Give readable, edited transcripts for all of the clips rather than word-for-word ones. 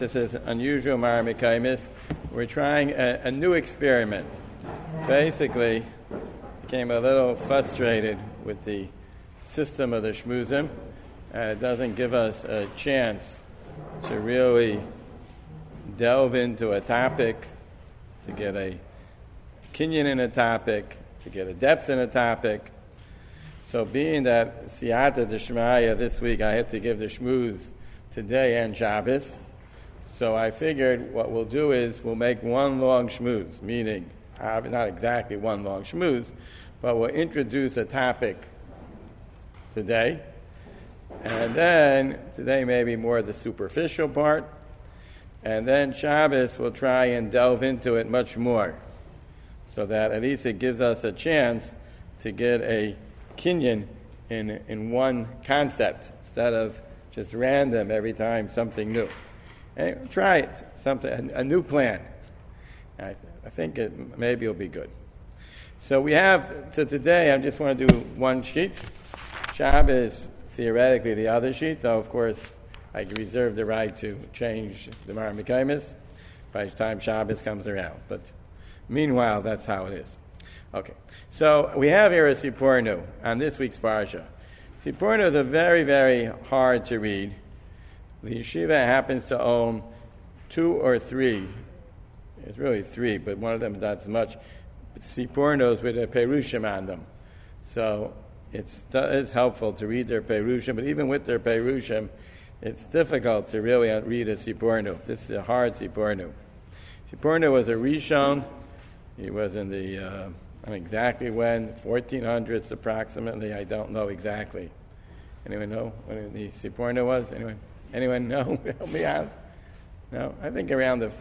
This is unusual Maramikaimis. We're trying a new experiment. Basically, became a little frustrated with the system of the Shmuzim, and it doesn't give us a chance to really delve into a topic, to get a kinyan in a topic, to get a depth in a topic. So being that Siyata D'Shmaya this week, I had to give the Shmuz today and Shabbos. So I figured what we'll do is we'll make one long shmooze, meaning not exactly one long shmooze, but we'll introduce a topic today. And then, today maybe more the superficial part. And then Shabbos we'll try and delve into it much more, so that at least it gives us a chance to get a kinyan in one concept, instead of just random every time something new. Anyway, try it, a new plan. I think maybe it'll be good. So today I just want to do one sheet. Shabbos, theoretically, the other sheet, though of course I reserve the right to change the Maramikaimis by the time Shabbos comes around. But meanwhile, that's how it is. Okay, so we have here a Sipurnu on this week's Parsha. Sipurnu is a very, very hard to read. The yeshiva happens to own 2 or 3. It's really 3, but one of them is not as much. Sipurnos with a perushim on them. So it is helpful to read their perushim, but even with their perushim, it's difficult to really read a Sipurnu. This is a hard Sipurnu. Sipurnu was a Rishon. He was in the, I don't know exactly when, 1400s approximately. I don't know exactly. Anyone know when the Sipurnu was? Anyone know? Help me out. No, I think around the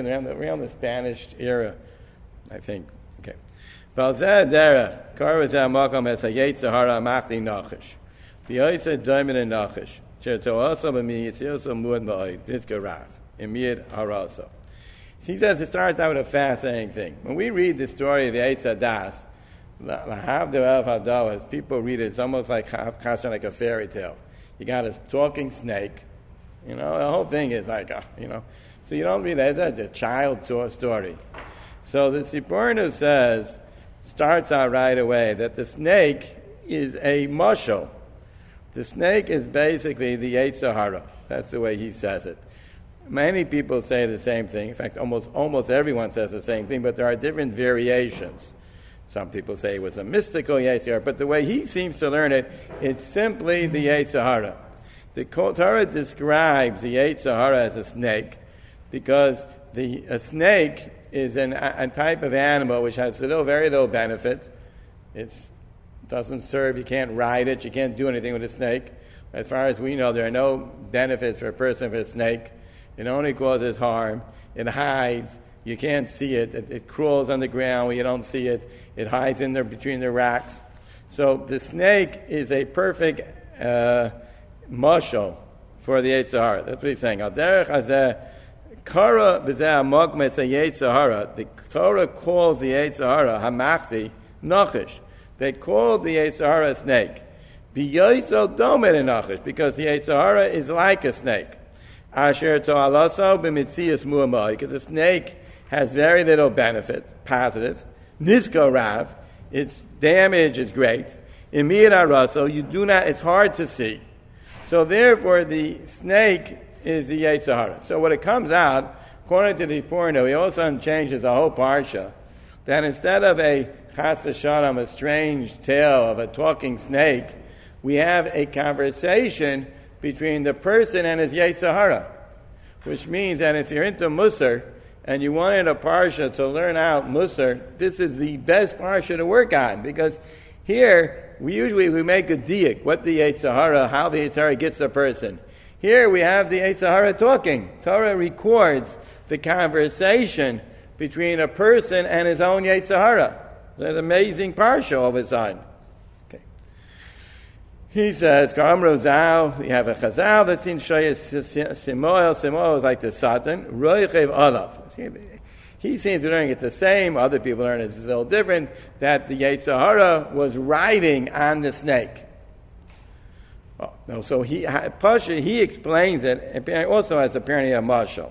Spanish era. I think. Okay. Valzeh derech karvazeh makom es hayetzer hara machti nachish. V'yoyse doimin nachish. Cherto also b'mi yitzioso muad ma'od v'nitzka rav imiyad haraso. He says it starts out with a fascinating thing. When we read the story of the Eitz Das, Lahavdil El Hadoas, people read it. It's almost like a fairy tale. You got a talking snake. The whole thing is like, so you don't read that as a child story. So the Sipurnu starts out right away that the snake is a mashal. The snake is basically the Yetzer Hara. That's the way he says it. Many people say the same thing. In fact, almost everyone says the same thing, but there are different variations. Some people say it was a mystical Yetzer Hara, but the way he seems to learn it, it's simply the Yetzer Hara. The Torah describes the Yetzer Hara as a snake because a snake is a type of animal which has very little benefit. It doesn't serve, you can't ride it, you can't do anything with a snake. As far as we know, there are no benefits for a person with a snake. It only causes harm. It hides. You can't see it. It crawls on the ground where you don't see it. It hides in there between the rocks. So the snake is a perfect mashal for the Yetzer Hara. That's what he's saying. The Torah calls the Yetzer Hara hamachti nachish. They call the Yetzer Hara a snake. B'yoyso domer nachish, because the Yetzer Hara is like a snake. Asher to'alaso b'mitzias mu'amai, because the snake has very little benefit, positive. Nizko rav, its damage is great. Imiyad haraso, it's hard to see. So therefore, the snake is the Yetzer Hara. So when it comes out, according to the Sipurnu, he also changes the whole parsha. That instead of a chas v'shalom, a strange tale of a talking snake, we have a conversation between the person and his Yetzer Hara, which means that if you're into Musar and you wanted a parsha to learn out Musar, this is the best parsha to work on, because here we make a diak, what the Yetzer Hara, how the Yetzer Hara gets a person. Here we have the Yetzer Hara talking. Torah records the conversation between a person and his own Yetzer Hara. It's an amazing parsha all of a sudden. Okay. He says, Karam Rozal, we have a Chazal that's in Shoyes Simoel. Simoel is like the Satan. Roichev Olav. He seems to learn it's the same. Other people learn it's a little different. That the Yetzer Hara was riding on the snake. Oh, no, so Pasha, he explains it also as apparently a mashal.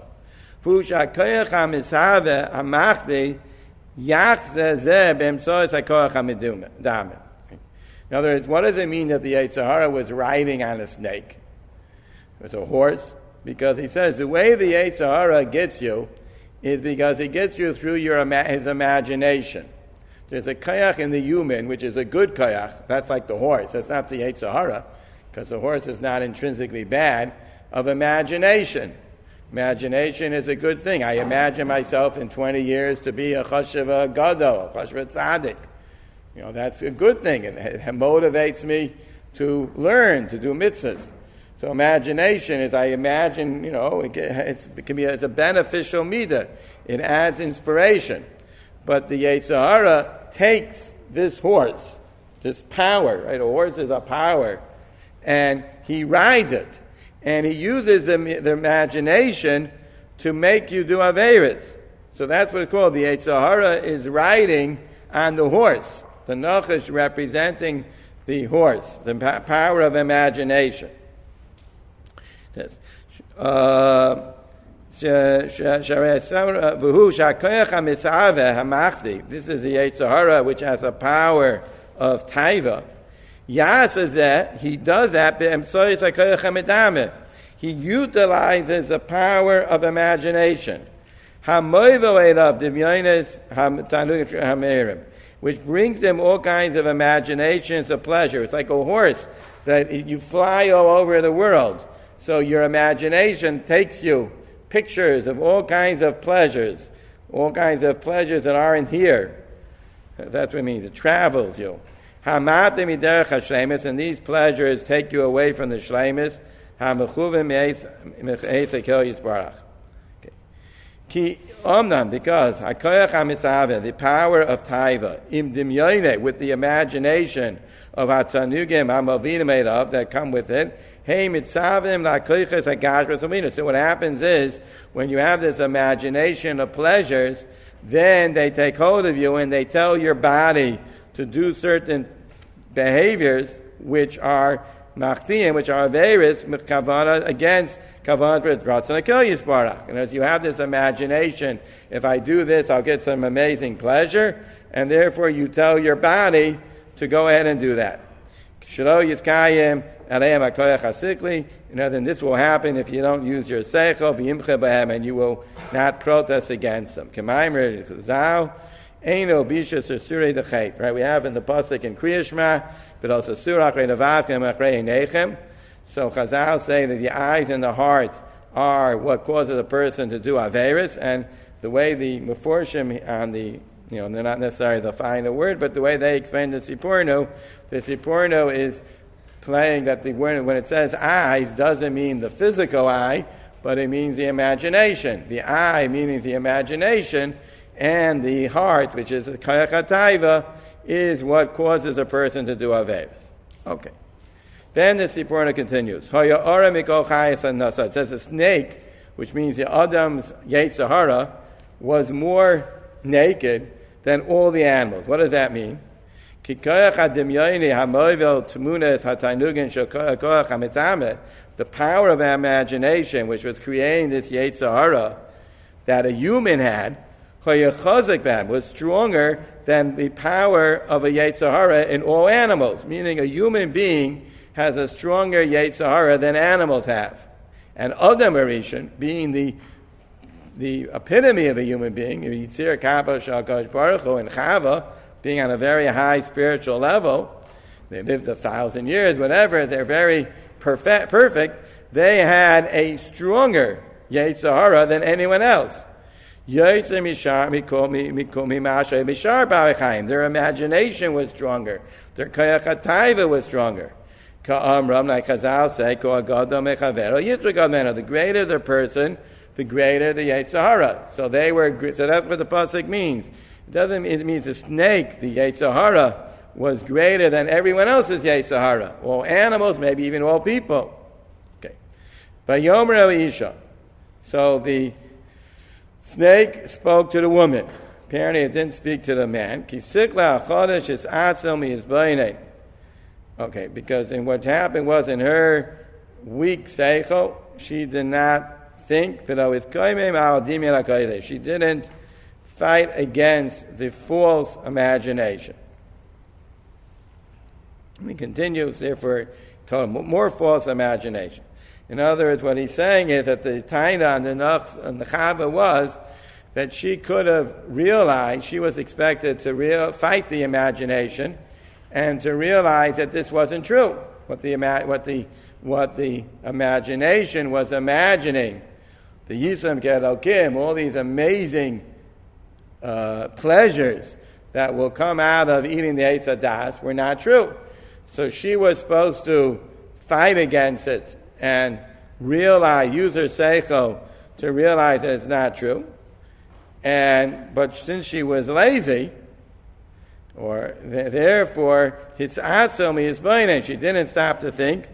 In other words, what does it mean that the Yetzer Hara was riding on a snake? It was a horse, because he says the way the Yetzer Hara gets you is because he gets you through his imagination. There's a koyach in the human, which is a good koyach. That's like the horse. That's not the Yetzer Hara, because the horse is not intrinsically bad, of imagination. Imagination is a good thing. I imagine myself in 20 years to be a chashuva gadol, a chashuva tzaddik. That's a good thing. It motivates me to learn, to do mitzvahs. So imagination is, I imagine, it's a beneficial midah. It adds inspiration. But the Yetzer Hara takes this horse, this power, right? A horse is a power. And he rides it. And he uses the imagination to make you do Averis. So that's what it's called. The Yetzer Hara is riding on the horse. The Nachash representing the horse, the power of imagination. This is the Yetzer Hara, which has a power of taiva. He does that. He utilizes the power of imagination, which brings them all kinds of imaginations of pleasure. It's like a horse that you fly all over the world. So your imagination takes you pictures of all kinds of pleasures that aren't here. That's what it means. It travels you. And these pleasures take you away from the shleimus. Because the power of taiva, with the imagination of Hatanugim Hamavinim that come with it. So what happens is, when you have this imagination of pleasures, then they take hold of you and they tell your body to do certain behaviors which are machtiim, which are averis, against kavanah for ratzon hakel yisbarach. And as you have this imagination, if I do this, I'll get some amazing pleasure, and therefore you tell your body to go ahead and do that. Then this will happen if you don't use your seichel, and you will not protest against them. Right? We have in the pasuk in Kriya Shema, but also Surah Nechem. So Chazal say that the eyes and the heart are what causes a person to do averis, and the way the Meforshim on the, they're not necessarily the final word, but the way they explain the Sipurno is playing that when it says eyes, doesn't mean the physical eye, but it means the imagination. The eye meaning the imagination, and the heart, which is the Kayach HaTaiva, is what causes a person to do averis. Okay. Then the Sipurna continues. It says a snake, which means the Adam's Yetzer Hara, was more naked than all the animals. What does that mean? The power of imagination, which was creating this Yetzer Hara that a human had, was stronger than the power of a Yetzer Hara in all animals, meaning a human being has a stronger Yetzer Hara than animals have. And Adam Arishan, being the epitome of a human being, Yitzir Kappa Shakash Baruch Hu, and Chava, being on a very high spiritual level, they lived 1,000 years, whatever, they're very perfect, they had a stronger Yetzer Hara than anyone else. Their imagination was stronger. Their Kayach HaTaiva was stronger. Like Chazal say, the greater the person, the greater the Yetzer Hara. So that's what the pasuk means. It means the snake, the Yetzer Hara, was greater than everyone else's Yetzer Hara. All animals, maybe even all people. Okay. Vayomer Isha. So the snake spoke to the woman. Apparently it didn't speak to the man. Okay, because in what happened was in her weak seichel, she did not think, she didn't fight against the false imagination. And he continues, therefore, told more false imagination. In other words, what he's saying is that the taina and the chava was that she could have realized, she was expected to fight the imagination and to realize that this wasn't true. What the imagination was imagining, the Yisam Kedokim, all these amazing pleasures that will come out of eating the Eitz Hadas were not true. So she was supposed to fight against it and use her seichel to realize that it's not true. But since she was lazy, therefore, she didn't stop to think.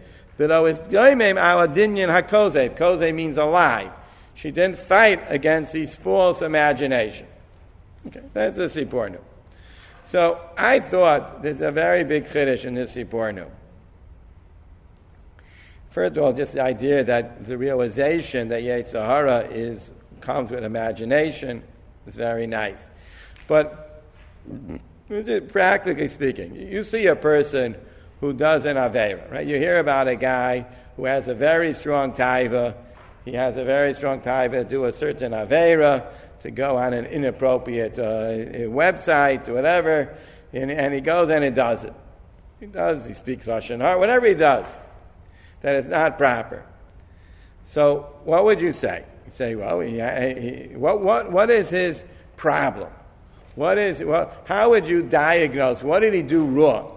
Koze means a lie. She didn't fight against these false imagination. Okay, that's the Sipornu. So I thought there's a very big chiddush in this Sipornu. First of all, just the idea that the realization that Yetzer Hara comes with imagination is very nice. But practically speaking, you see a person who does an Aveira, right? You hear about a guy who has a very strong taiva. He has a very strong taiva to do a certain Aveira, to go on an inappropriate website or whatever, and he goes and he does it. He speaks Lashon Hara, whatever he does that is not proper. So what would you say? You say, well, what is his problem? How would you diagnose? What did he do wrong?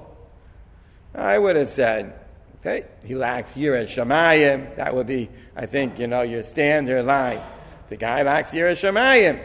I would have said, okay, he lacks Yiras Shamayim. That would be, I think, your standard line. The guy lacks Yiras Shamayim.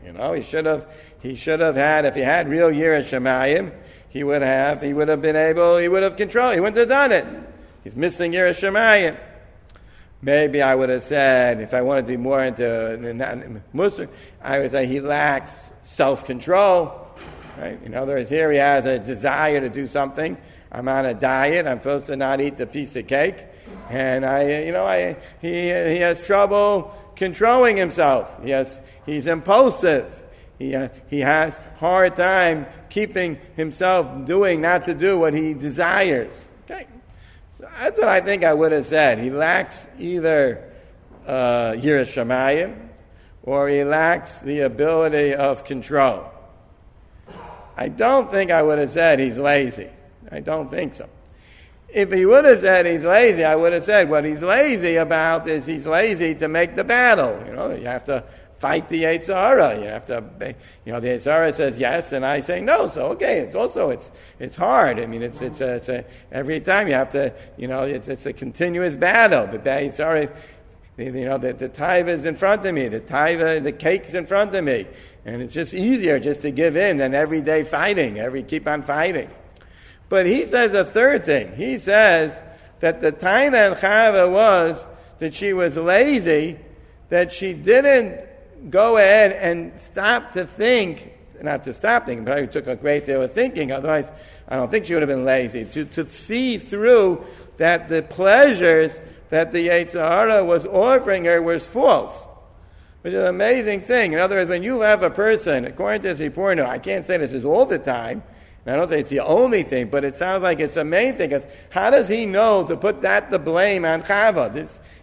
He should have had, if he had real Yiras Shamayim, he would have controlled, he wouldn't have done it. He's missing Yiras Shamayim. Maybe I would have said, if I wanted to be more into Muslim, I would say he lacks self-control. Right? In other words, here he has a desire to do something. I'm on a diet. I'm supposed to not eat the piece of cake, and he has trouble controlling himself. He's impulsive. He has hard time keeping himself not to do what he desires. Okay. That's what I think I would have said. He lacks either Yiras Shamayim or he lacks the ability of control. I don't think I would have said he's lazy. I don't think so. If he would have said he's lazy, I would have said what he's lazy about is he's lazy to make the battle. You have to fight the Yetzer Hara. You have to, the Yetzer Hara says yes, and I say no. So okay, it's hard. I mean, it's every time you have to, it's a continuous battle. The Yetzer Hara, the taiva is in front of me. The cake's in front of me, and it's just easier just to give in than every day fighting. Keep on fighting. But he says a third thing. He says that the taina and chava was that she was lazy, that she didn't go ahead and stop to think, not to stop thinking, but it took a great deal of thinking, otherwise I don't think she would have been lazy, to see through that the pleasures that the Yetzer Hara was offering her was false, which is an amazing thing. In other words, when you have a person, according to Sipornu, I can't say this is all the time, and I don't say it's the only thing, but it sounds like it's the main thing, because how does he know to put the blame on Chava?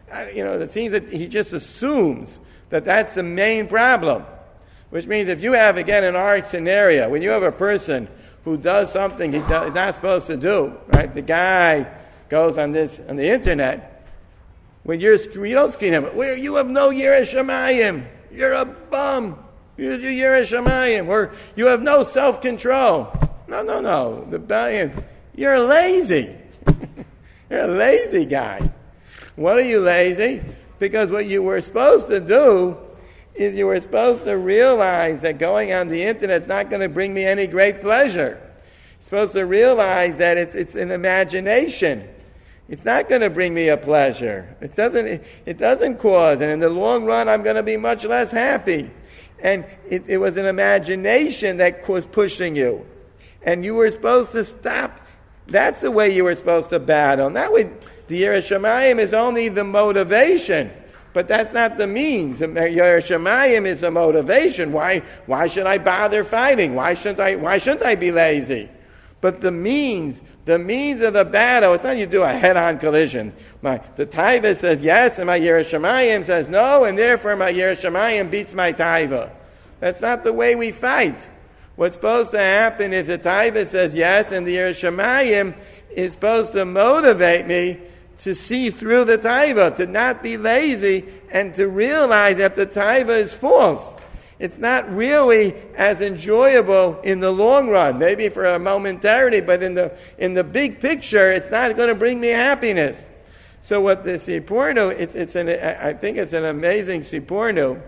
It seems that he just assumes that that's the main problem. Which means if you have, again, an art scenario, when you have a person who does something he's not supposed to do, right? The guy goes on the internet, when you don't screen him, well, you have no Yiras Shamayim, you're a bum, use your Yiras Shamayim, or you have no self-control. No. You're lazy. You're a lazy guy. What are you lazy? Because what you were supposed to do is you were supposed to realize that going on the internet is not going to bring me any great pleasure. You're supposed to realize that it's an imagination. It's not going to bring me a pleasure. It doesn't cause, and in the long run I'm going to be much less happy. And it was an imagination that was pushing you. And you were supposed to stop That's the way you were supposed to battle. Not with the Yiras Shamayim is only the motivation, but that's not the means. The Yiras Shamayim is the motivation. Why should I bother fighting? Why shouldn't I be lazy? But the means of the battle, it's not you do a head-on collision. The taiva says yes, and my Yiras Shamayim says no, and therefore my Yiras Shamayim beats my taiva. That's not the way we fight. What's supposed to happen is the taiva says yes, and the Yiras Shamayim is supposed to motivate me to see through the taiva, to not be lazy, and to realize that the taiva is false. It's not really as enjoyable in the long run, maybe for a momentarity, but in the big picture, it's not going to bring me happiness. So what the Siporno, I think it's an amazing Siporno.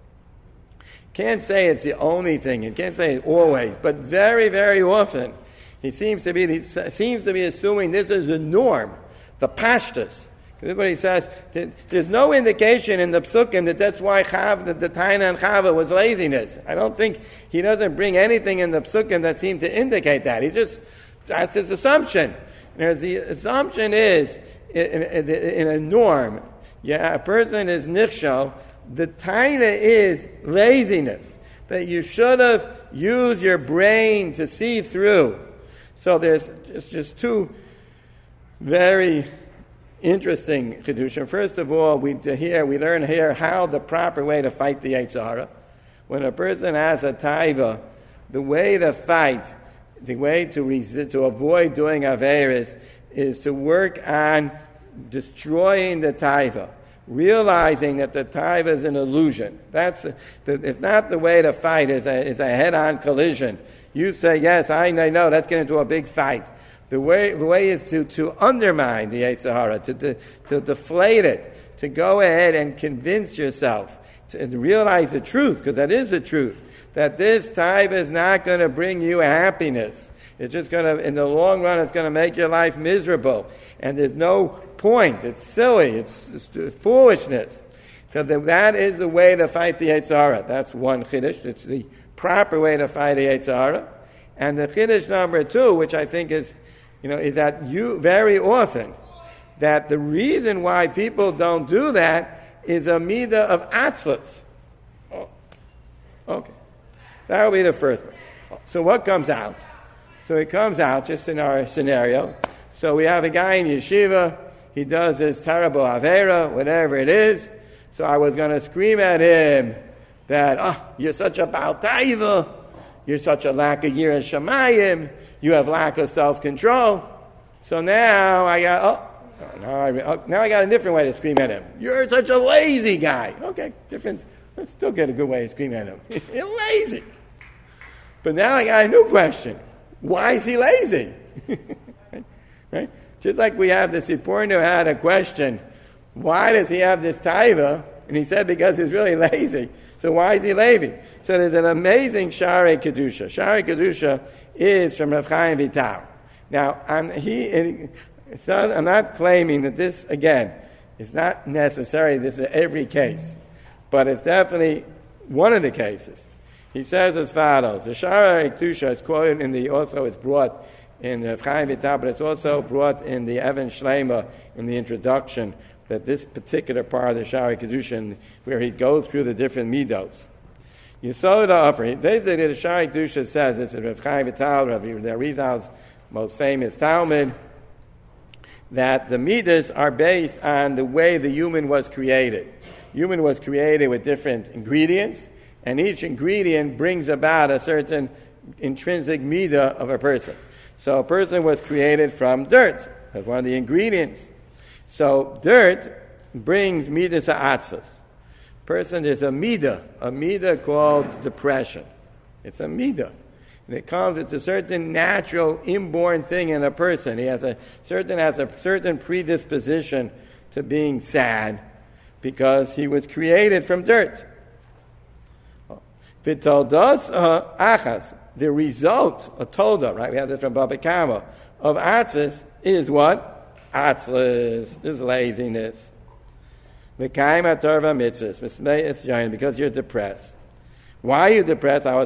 Can't say it's the only thing, and can't say it always, but very, very often, he seems to be assuming this is the norm, the pashtus. Look what he says. There's no indication in the psukim that that's why the Taina and Chava was laziness. I don't think he doesn't bring anything in the psukim that seem to indicate that. That's his assumption. And the assumption is, in a norm, a person is nichshal, the Taina is laziness. That you should have used your brain to see through. So there's just two very interesting Kedusha. First of all, we learn here how the proper way to fight the Yetzer Hara. When a person has a taiva, the way to fight, the way to avoid doing averis, is to work on destroying the taiva, realizing that the taiva is an illusion. It's not the way to fight. Is a head-on collision. You say yes, I know. Let's get into a big fight. The way is to undermine the Yetzer Hara, to deflate it, to go ahead and convince yourself, to realize the truth, because that is the truth, that this taiva is not going to bring you happiness. It's just going to, in the long run, it's going to make your life miserable. And there's no point. It's silly. It's foolishness. So that is the way to fight the Yetzer Hara. That's one chiddush. It's the proper way to fight the Yetzer Hara. And the chiddush number 2, which I think is that you very often, that the reason why people don't do that is a midah of atzlus. Oh, okay. That will be the first one. So what comes out? So it comes out, just in our scenario, so we have a guy in yeshiva, he does this terrible avera, whatever it is, so I was going to scream at him that, you're such a Baal Taiva, you're such a lack of Yiras Shamayim, you have lack of self-control. So now I got, now I got a different way to scream at him. You're such a lazy guy. Okay, difference. Let's still get a good way to scream at him. You're lazy. But now I got a new question. Why is he lazy? Right? Just like we have the Siporno had a question, why does he have this taiva? And he said because he's really lazy. So why is he lazy? So there's an amazing Sha'arei Kedusha. Sha'arei Kedusha is from Rav Chaim Vital. Now, I'm not claiming that this, again, is not necessary. This is every case. But it's definitely one of the cases. He says as follows. The Sha'arei Kedusha is quoted it's brought in Rav Chaim Vital, but it's also brought in the Evan Shleima in the introduction, that this particular part of the Sha'arei Kedusha, where he goes through the different midos. You saw the offering. Basically, the Sha'arei Kedusha says, this is Rav Chaim Vital, Rav Rizal's most famous Talmud, that the midas are based on the way the human was created. Human was created with different ingredients, and each ingredient brings about a certain intrinsic midah of a person. So a person was created from dirt. That's one of the ingredients. So dirt brings midas ha'atzvus. Person, there's a midah called depression. It's a midah. And it's a certain natural inborn thing in a person. He has a certain predisposition to being sad because he was created from dirt. V'toldos achas, the result, a tolda, right? We have this from Baba Kama, of atzvus is what? Atzvus is laziness. V'kaim atorva mitzvahs, because you're depressed. Why are you depressed? In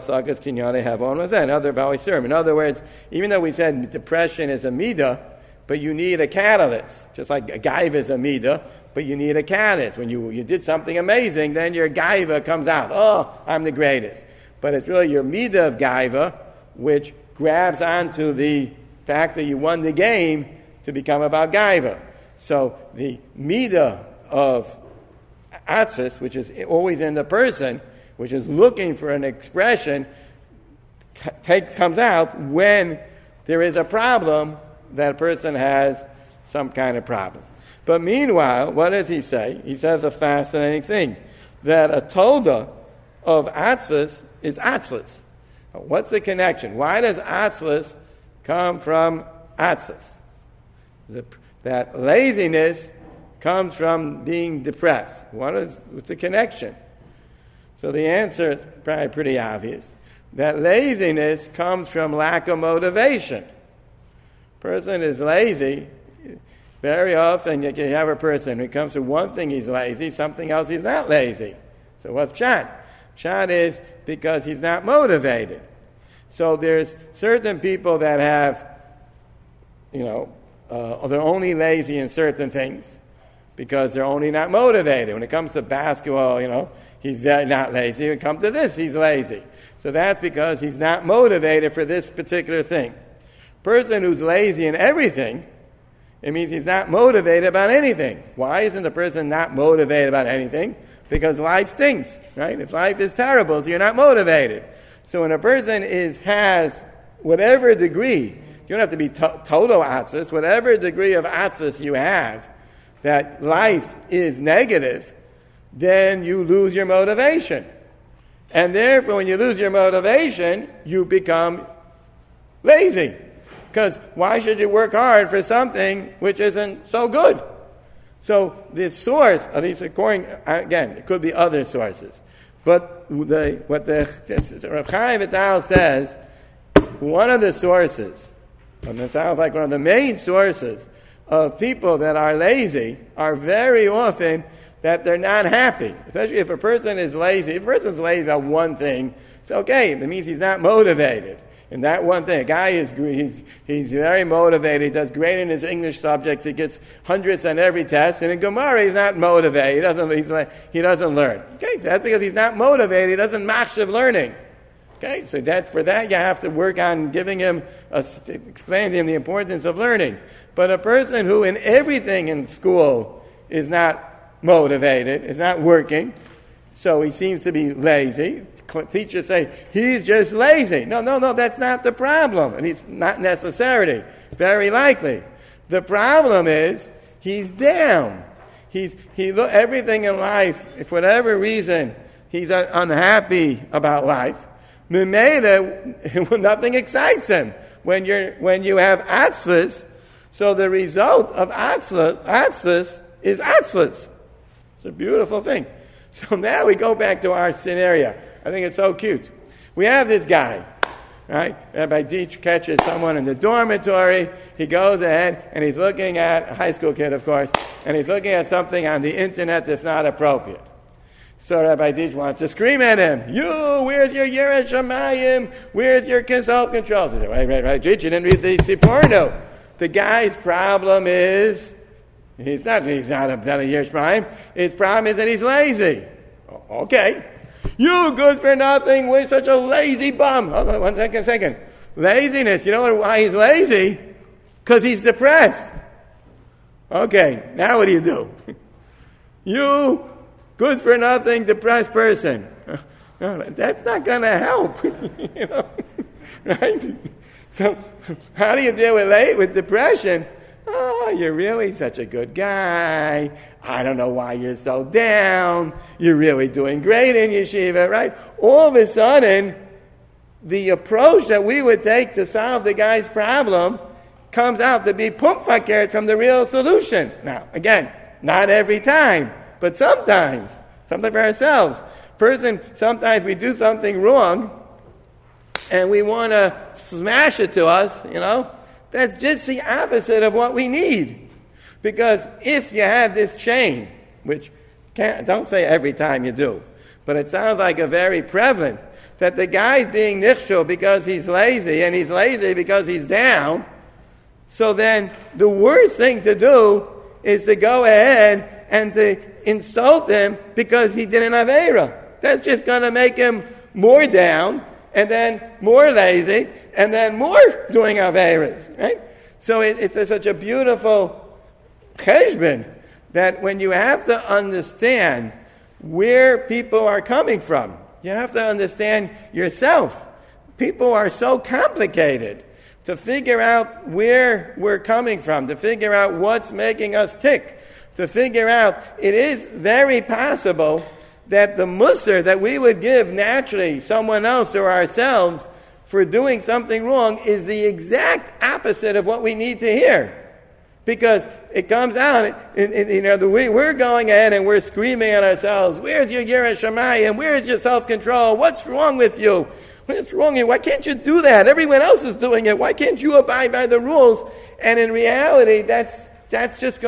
other words, even though we said depression is a midah, but you need a catalyst. Just like a gaiva is a midah, but you need a catalyst. When you did something amazing, then your gaiva comes out. Oh, I'm the greatest. But it's really your midah of gaiva, which grabs onto the fact that you won the game to become about gaiva. So the midah of atzvus, which is always in the person, which is looking for an expression, comes out when there is a problem, that person has some kind of problem. But meanwhile, what does he say? He says a fascinating thing, that a toda of atzvus is atzvus. What's the connection? Why does atzvus come from atzvus? That laziness comes from being depressed. What's the connection? So the answer is probably pretty obvious. That laziness comes from lack of motivation. Person is lazy. Very often you can have a person who comes to one thing he's lazy, something else he's not lazy. So what's pshat? Pshat is because he's not motivated. So there's certain people that have, they're only lazy in certain things because they're only not motivated. When it comes to basketball, he's very not lazy. When it comes to this, he's lazy. So that's because he's not motivated for this particular thing. Person who's lazy in everything, it means he's not motivated about anything. Why isn't the person not motivated about anything? Because life stinks, right? If life is terrible, so you're not motivated. So when a person has whatever degree, you don't have to be total atzvus, whatever degree of atzvus you have, that life is negative, then you lose your motivation. And therefore, when you lose your motivation, you become lazy. Because why should you work hard for something which isn't so good? So the source, at least according, again, it could be other sources. But what the Rav Chaim Vital says, one of the sources, and it sounds like one of the main sources of people that are lazy are very often that they're not happy. Especially if a person is lazy. If a person's lazy about one thing, it's okay. That means he's not motivated. And that one thing, a guy he's very motivated, he does great in his English subjects, he gets hundreds on every test, and in Gemara he's not motivated, he doesn't learn. Okay, so that's because he's not motivated, he doesn't machshav learning. Okay, so for that you have to work on giving him, explaining to him the importance of learning. But a person who in everything in school is not motivated, is not working, so he seems to be lazy. Teachers say, he's just lazy. No, that's not the problem. And it's not necessarily. Very likely. The problem is, he's down. Everything in life, if for whatever reason, he's unhappy about life, nothing excites him. When you have atzvus, so the result of atzvus is atzvus. It's a beautiful thing. So now we go back to our scenario. I think it's so cute. We have this guy, right? Rabbi Deitch catches someone in the dormitory. He goes ahead and he's looking at, a high school kid, of course, and he's looking at something on the internet that's not appropriate. So Rabbi Deitch wants to scream at him, where's your Yiras Shamayim? Where's your self-control? He said, wait, Rabbi Deitch, you didn't read the Siporno. The guy's problem is, he's not a Yiras Shamayim. His problem is that he's lazy. Okay. You good for nothing, we're such a lazy bum. Oh, one second. Laziness, you know why he's lazy? Because he's depressed. Okay, now what do? You good for nothing, depressed person. That's not going to help. Right? So, how do you deal with depression? Oh, you're really such a good guy. I don't know why you're so down. You're really doing great in yeshiva, right? All of a sudden, the approach that we would take to solve the guy's problem comes out to be pumpfakert from the real solution. Now, again, not every time, but sometimes for ourselves. Sometimes we do something wrong, and we want to smash it to us, That's just the opposite of what we need. Because if you have this chain, which don't say every time you do, But it sounds like a very prevalent, that the guy's being nichshel because he's lazy, and he's lazy because he's down. So then the worst thing to do is to go ahead and to insult him because he didn't have Aveira. That's just going to make him more down, and then more lazy, and then more doing Aveiras, right? So it's such a beautiful cheshbon that when you have to understand where people are coming from, you have to understand yourself. People are so complicated to figure out where we're coming from, to figure out what's making us tick, to figure out it is very possible that the musar that we would give naturally someone else or ourselves for doing something wrong is the exact opposite of what we need to hear. Because it comes out, we're going ahead and we're screaming at ourselves, where's your Yireh Shamayim? Where's your self-control? What's wrong with you? What's wrong with you? Why can't you do that? Everyone else is doing it. Why can't you abide by the rules? And in reality, that's just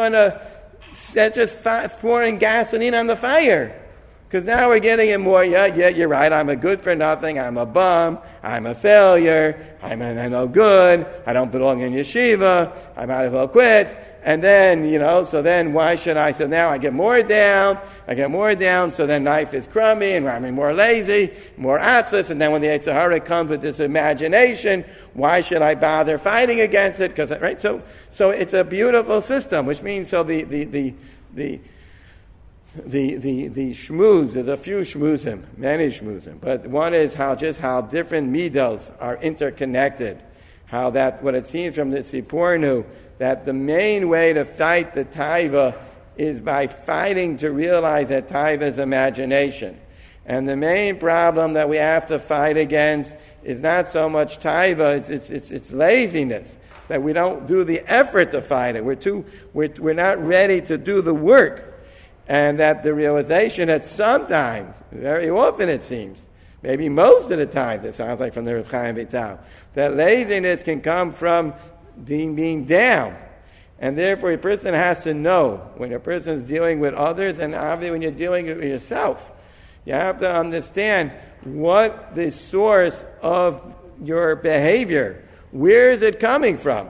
pouring gasoline on the fire. Because now we're getting it more, yeah, you're right, I'm a good for nothing, I'm a bum, I'm a failure, I'm no good, I don't belong in yeshiva, I might as well quit. And then, so then why should I? So now I get more down, so then life is crummy, and I'm more lazy, more atzless, and then when the Yetzer Hara comes with this imagination, why should I bother fighting against it? Right? So it's a beautiful system, which means the shmooze, there's a few shmoozim, many shmoozim, but one is how different midos are interconnected. How that, what it seems from the Sipurnu, that the main way to fight the taiva is by fighting to realize that taiva is imagination. And the main problem that we have to fight against is not so much taiva, it's laziness. That we don't do the effort to fight it. We're not ready to do the work. And that the realization that sometimes, very often it seems, maybe most of the time, it sounds like from the Rav Chaim Vital, that laziness can come from being down. And therefore a person has to know, when a person is dealing with others, and obviously when you're dealing with yourself, you have to understand what the source of your behavior, where is it coming from?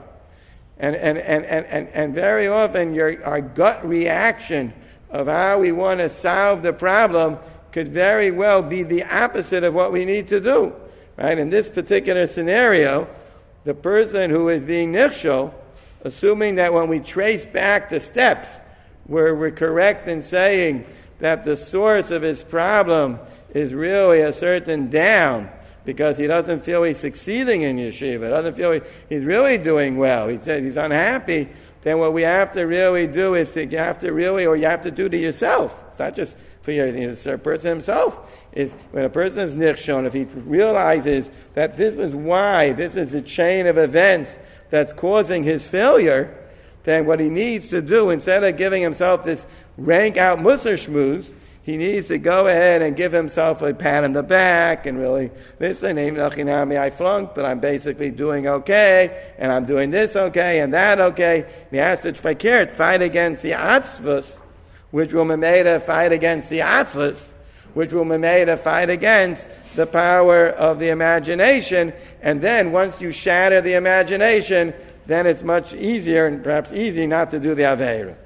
And very often our gut reaction of how we want to solve the problem could very well be the opposite of what we need to do. Right? In this particular scenario, the person who is being nichshel, assuming that when we trace back the steps, we're correct in saying that the source of his problem is really a certain down, because he doesn't feel he's succeeding in yeshiva, doesn't feel he's really doing well, he's unhappy, then what we have to really do is you have to do to yourself. It's not just for the person himself. Is when a person is nichshon, if he realizes that this is the chain of events that's causing his failure, then what he needs to do, instead of giving himself this rank out musar shmooze, he needs to go ahead and give himself a pat on the back and really, listen, I flunked, but I'm basically doing okay, and I'm doing this okay, and that okay. And he has to fight against the atzvus, which will be made a fight against the atzvus, which will be made a fight against the power of the imagination. And then once you shatter the imagination, then it's much easier, and perhaps easy, not to do the Aveira.